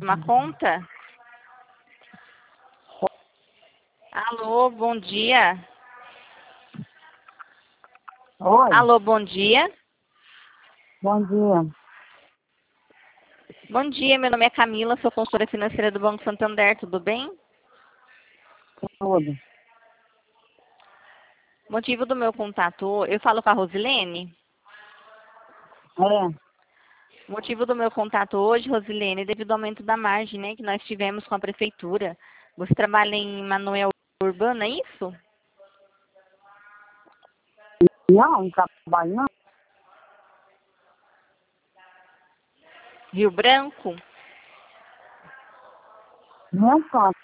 uma conta? Alô, bom dia. Oi, Alô, bom dia. bom dia. Bom dia, meu nome é Camila, sou consultora financeira do Banco Santander, tudo bem? Tudo. Motivo do meu contato, eu falo com a Rosilene? É, Motivo do meu contato hoje, Rosilene, devido ao aumento da margem, né, que nós tivemos com a prefeitura. Você trabalha em Manoel Urbana, é isso? não trabalho não. Rio Branco? Não só